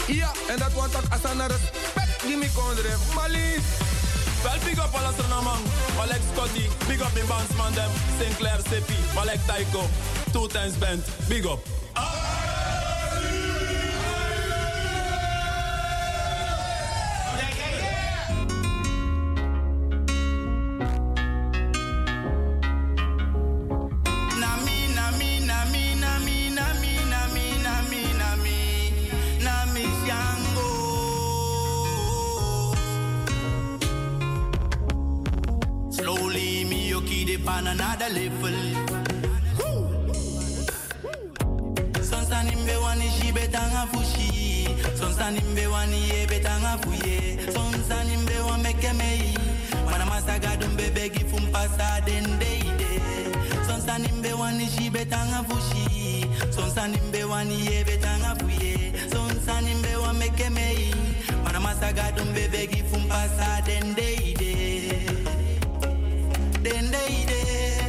Ja, en dat wordt ook als een respect die me kondre. Mali. Well, big up all Astronaman, Malek Scotty, big up in bandsman them, Sinclair Seppi, Malek Taiko, 2 times band, big up. On another level. Sonsan imbe wani shi betanga fushi. Sonsan imbe wani ye betanga fuye. Sonsan imbe wa meke mei. Mana masaga dumbe begi fumpasa dendeide. Sonsan imbe wani shi betanga fushi. Sonsan imbe wani ye betanga fuye. Sonsan imbe wa meke mei. Mana masaga dumbe begi fumpasa dendeide. Dendeide.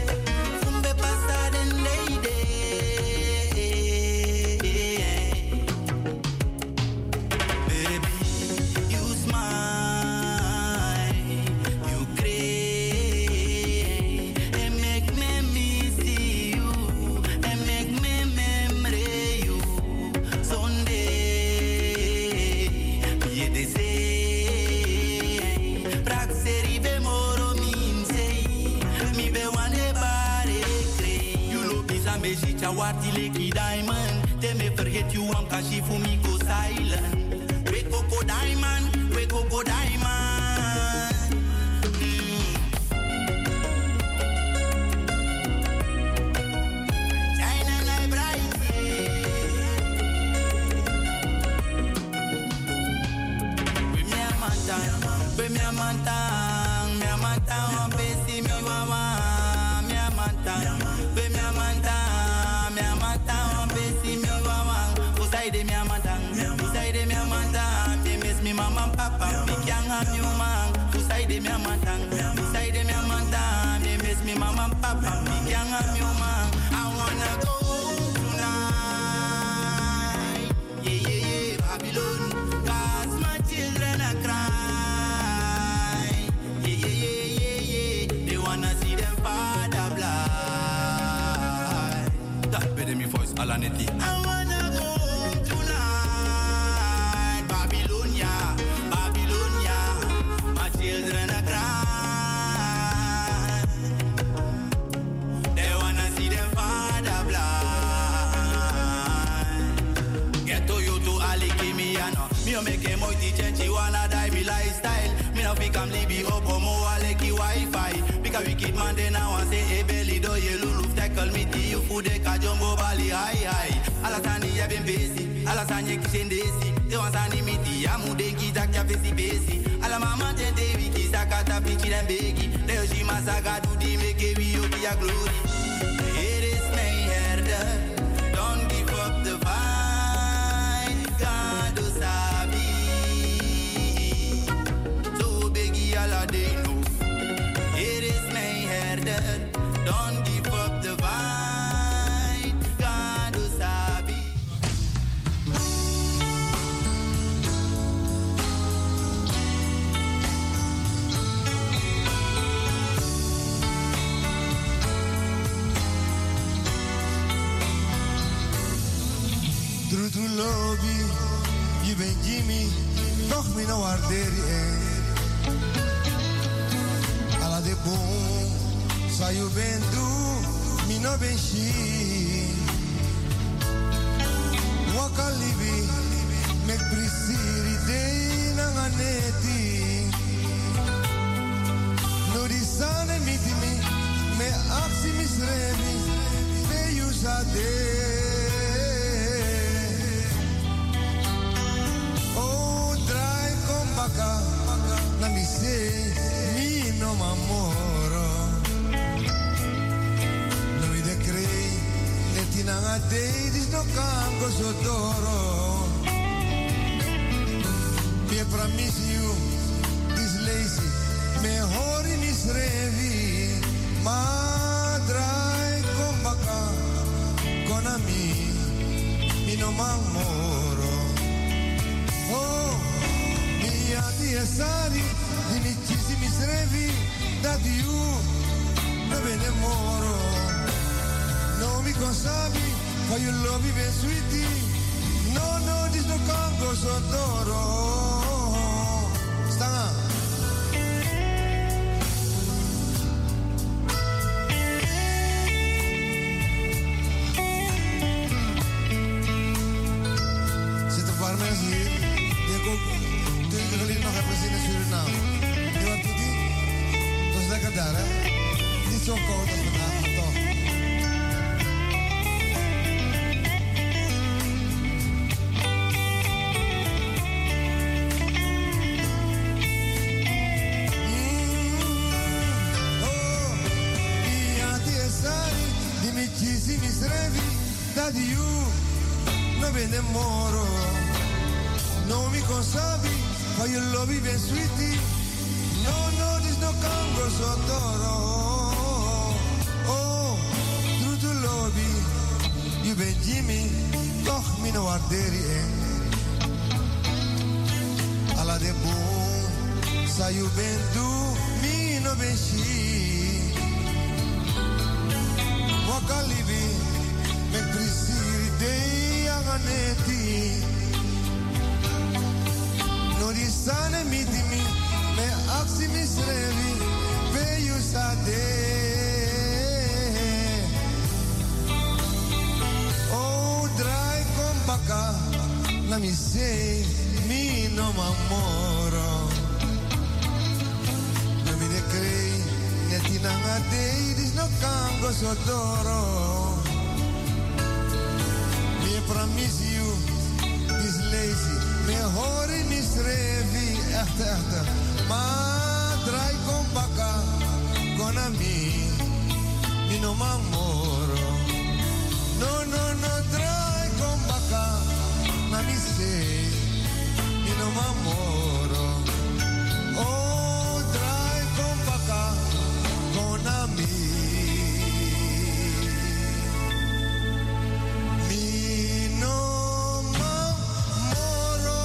Wati leki diamond, they may forget you am kashi for me go silent. We go diamond, we go diamond. China light bright. We me a mantang, we me a mantang, me a mantang, besi mi wawa, me a mantang, we me a mantang. Usai mi amantang, me miss me mama and papa, me can't have you man. Usai mi amantang, me miss me mama and papa, me can't have you man. I wanna go tonight, yeah yeah yeah, Babylon, 'cause my children are crying, yeah yeah yeah yeah yeah, they wanna see them father blind. That better me voice Alaneti. Children are crying. They wanna see them father blind. Get to you to Ali Kimiano. Me no make a moiti change, wanna die me lifestyle. Me no fi come libi up mo aleki Wi-Fi. Because wicked man they now want say hey belly do ye lulu tackle me ti you food de ka jumbo bali high. Alasani ya ben busy, alasani kishendesi. They want sani me ti amu dengi tak ya besi besi. Ala mama tete wiki sakata pichi den begi. Leo shi masaga do di make we you be a glory. It is my herder, don't give up the fight. God sabi, so begi ala they know. It is my herder, don't give up the fight. God sabi. True lobby, je bent Jimmy, toch me nou waardeer je. Alla de boom, sa je bent doe, me no ben she. Waka libi, mek prisiri de na ganeti. No di sane miti mi, me aksi misremi, me usade. Na mi se mi no m'amoro. No mi decrei le tinanga te dis no cango sotoro. Me promise you this lazy me hori mis revi ma drai con baka con ami mi no m'amoro. Sari, di mi chisi mi srevi, that you, no bene moro. No mi consabi, for you love me ben sweetie. No, no, this no Congo sotoro. Stanga. Zitten een paar mensen hier, die ik ook 20 jaar geleden nog heb gezien in Suriname. Die wat doet die? Het was lekker daar, hè? Niet zo koud als vandaag, maar toch. Chisi mi srevi da di you no bene moro no mi consabi for you love me ben sweetie no no this no Congo sotoro oh true to love you ben Jimmy toch mi no waarderi ala de boom sa you ben do mi no ben she Wakalibi, me prisiri dei aganeti. No di sane mitimi, me aksi misrevi, ve you sade. Oh, drai con baka, na mi sei, mi no mamoro. No mi ne crei. Neti nanga dei dis no Congo sotoro. Me promise you this lazy. Me hori misrevi echt. Ma draai con baka con ami. Mi no mamoro. No draai con baka na mi sei. Mi no mamoro. Oh draai con baka Konami Mino Mamoro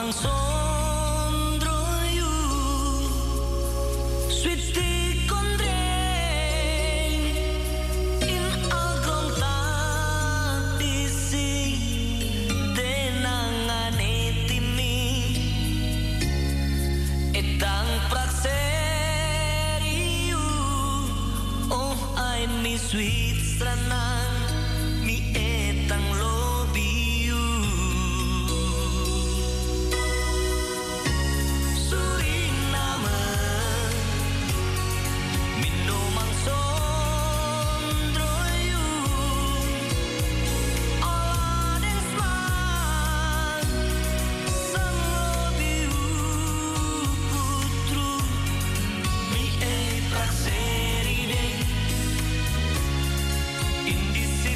In this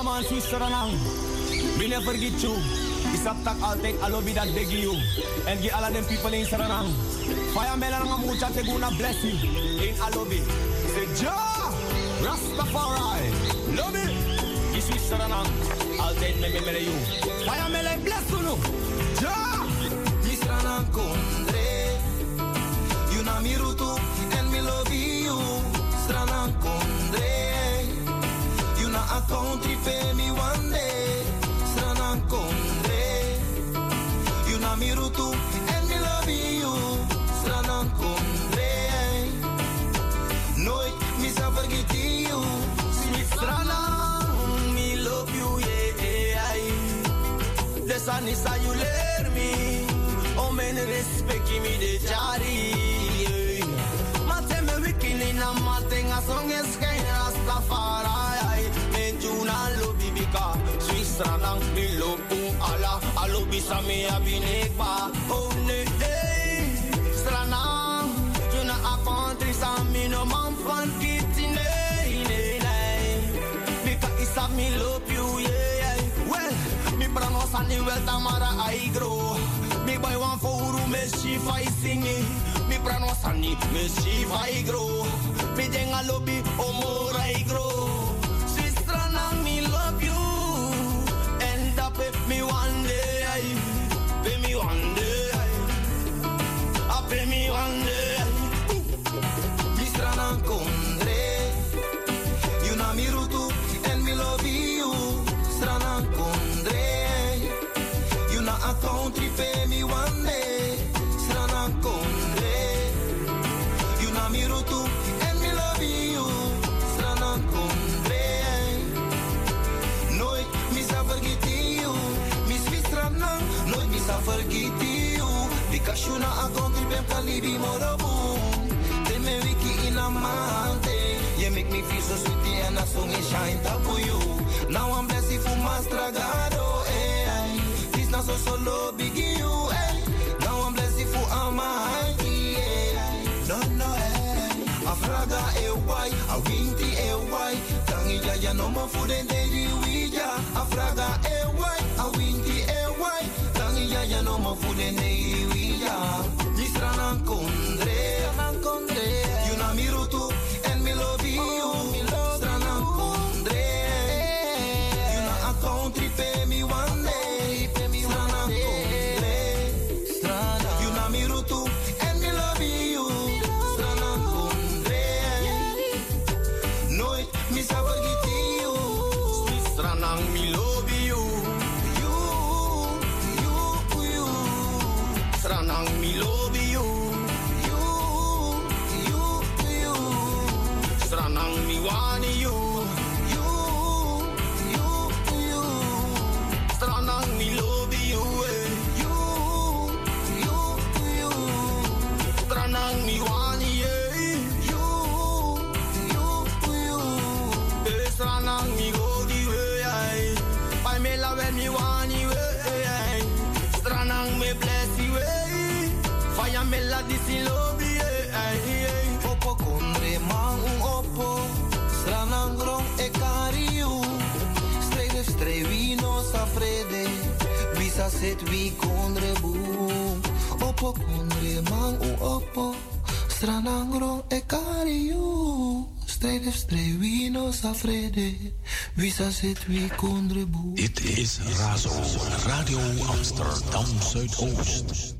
Ja man, Swisseranang. We never forget you. Isap tak altijd alobi dat beg you. En give all of them people in Saranang. Fire mela nga mucha te guna bless you. In alobi. Say Ja, Rastafari. Love it. Is Swisseranang. Altijd me you. Fire mela bless you no. Ja. Misranang kondre. You na mi rutu and me love you. Stranang kondre. You na a country pay me one day. Stranang kondre. You na mi rutu and me love you. Stranang kondre. Nooit mi sa forget you. Stranang me love you yeah. Desa nisa you learn me. O men respect me de jari. Mate me wikini na mate nga song es kay Rastafari. Men juna lobby bika. Swisranang mi lobu ala. Alo bisa me abinekba. Oh ne hey. Stranang. Juna a country sa mi no man fan kitty nei. Bika isa mi love you yeah. Well, mi pranosa ni wel tamara I grow. Mi boy wan fouru me shi fai singi. Mi pranosa ni me shi fai grow. Mi denga lobby omora I grow. Swisranang mi love you. End up with me one day. Pay me one day. Pay me one day. Misranang kondre. You na mi rutu and me love you. Stranang kondre. You na a country pay me one day. Stranang kondre. You na mi rutu and me love you. Stranang kondre. Nooit mi sa forget you. Mi Swisranang. Nooit mi sa forget you. Because you na a country pay kalibi morobu. Me wiki in a mountain. You make me feel so sweet and a song is shine top for you. Now I'm blessed for my stragado, eh. This not so solo big you, eh. Now I'm blessed for Almighty, eh. No, eh. A fraga, eh, why? A winty, eh, why? Tangi ya no more food and daily wija. A fraga, eh, why? A winty, eh, why? Tangi ya no more food and daily wija. Nisranang kondre. You na mi rutu and me love you. Stranang kondre. You na a country pay me one day. Stranang kondre. You na mi rutu and me love you. Stranang kondre. Nooit mi sa forget you. Stranang me love you. You. Stranang me love you. Stranang mi wani you. Stranang mi love you. Stranang mi wani Stranang mi godi we. Pai me la when mi wani we. Stranang me bless you. Fire me la disi love you. Opo kondre mang opo. Stranang grong e cariu. Strevino sa frede. Visa set vi kondre boom. Opo kondre mang opo. Stranang grong e cariu. Strevino sa frede. Visa set vi kondre boom. Dit is Razo, Radio Amsterdam Zuidoost.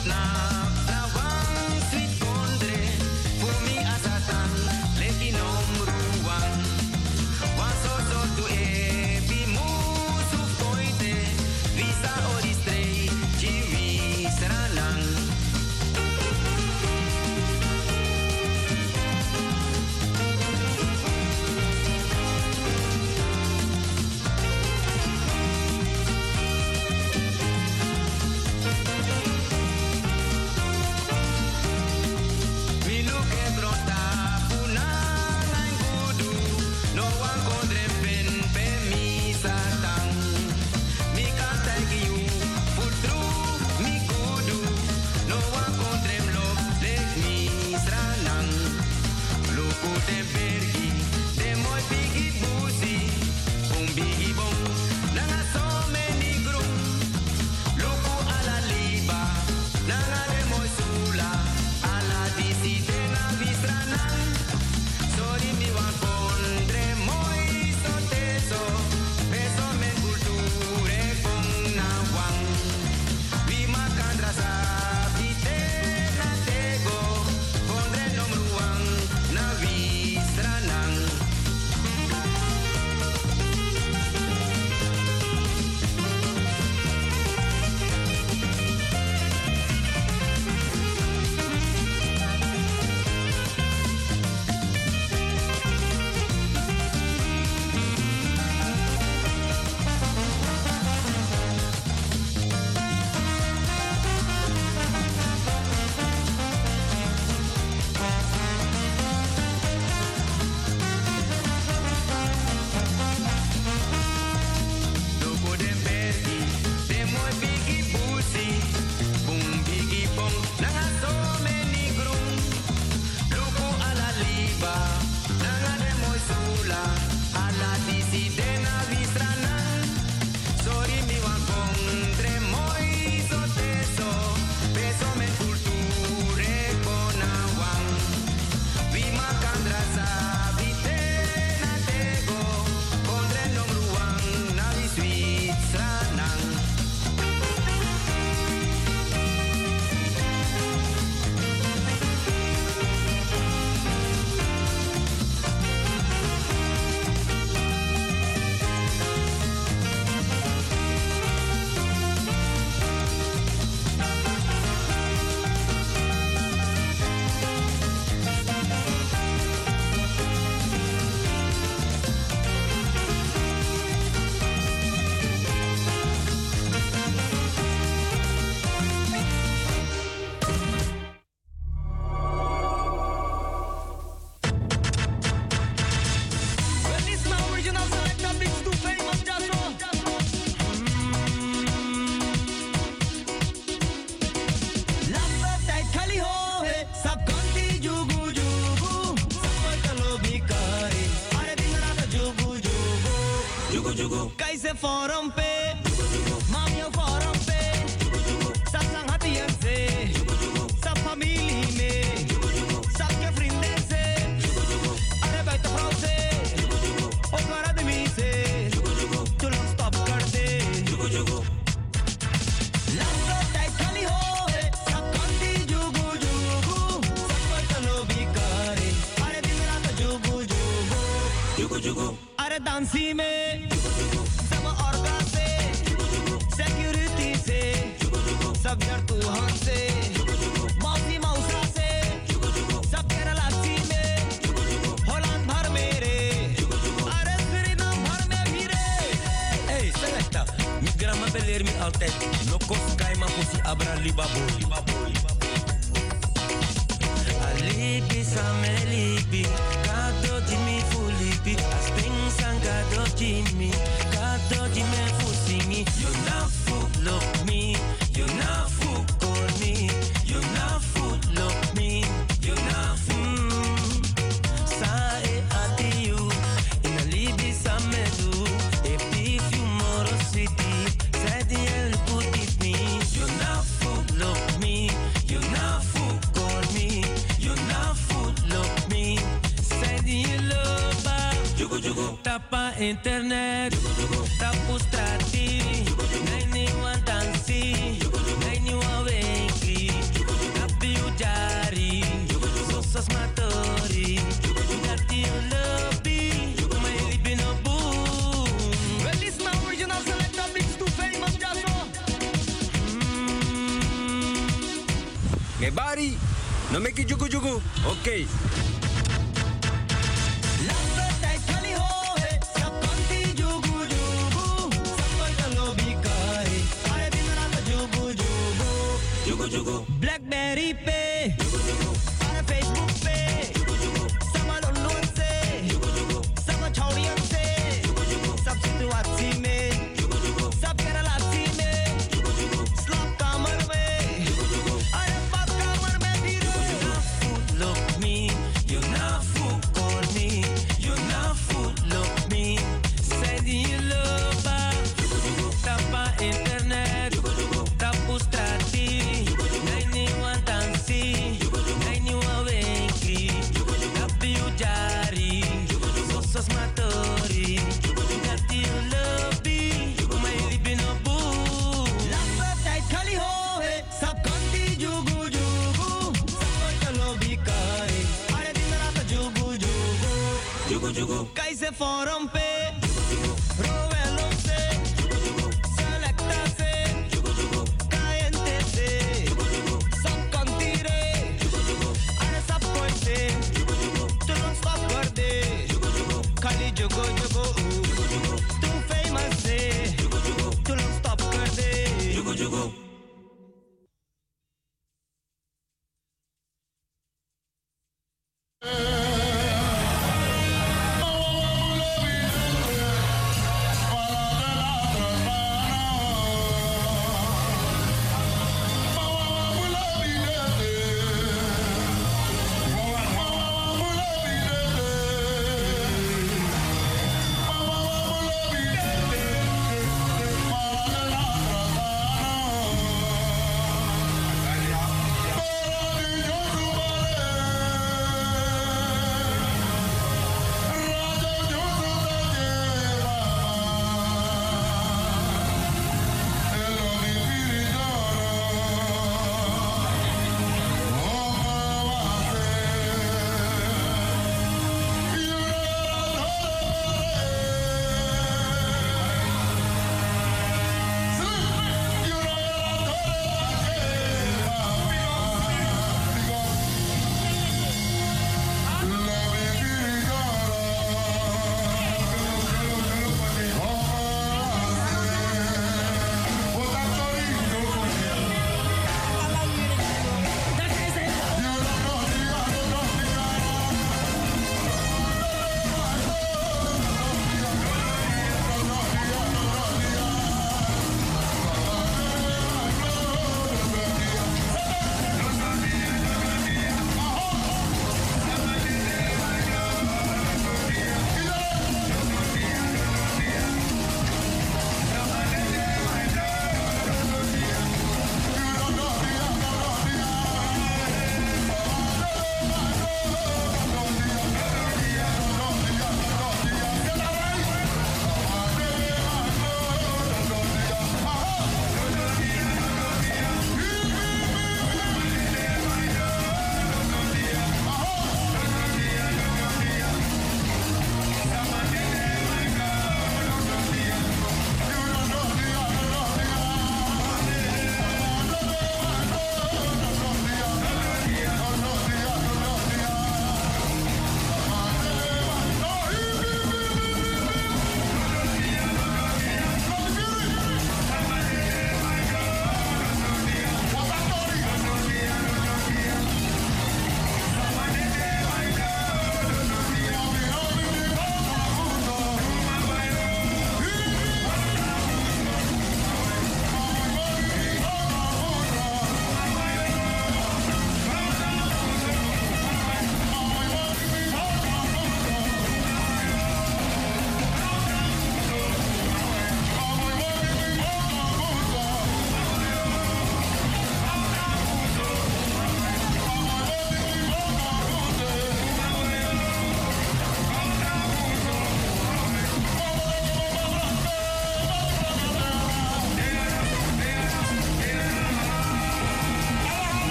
Kaise forum pe Mamyo forum pe Sab sang hatiyan se Sab family mein Sabke vrienden se Are buitenvrouw se Ook haar ademi se Tulong stop kar de Lango tijd khali ho hai Sab kanti jugu jugu Sab koi talo bikare Are din raat jugu jugu Are dansi mein सब यार तू हाथ से मौसी मौसा से सब केरला सी में होलैंड भर मेरे अरे सुरीनाम भर में भी रे hey selecta mi grama beler mi altijd lokos kai ma pusi abra liba boy alibi samelibi kado jimi fulibi asping sangado jimi kado jimi fusimi you now look me you not fool for me. You not fool look me. You not fool. Sae ati you in a libi samedu. If you moro city, said el put it me. You not fool look me. You not fool for me. You not fool look me. Said you love jugo jugo. Tapa internet. Tapu strati. Nai ni wan dansi. Ngebari, no meki jugu jugu. Oké. Blackberry Pay, para Facebook Pay, sama download se, sama chaudian se, sab situatie me, sab relatie me, slap kamer me, are bak kamer me dire. Look me, you not food call me, you not food look me, say do you love tapa internet, tapu strati. Kaise forum pe, Rovelo se, Selecta se, Caliente se, Subcontire, Are Subcointe, Tu non stop guarde, Kali Jogo Jogo, Tu famous se, Tu non stop guarde, Jogo Jogo.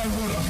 Razo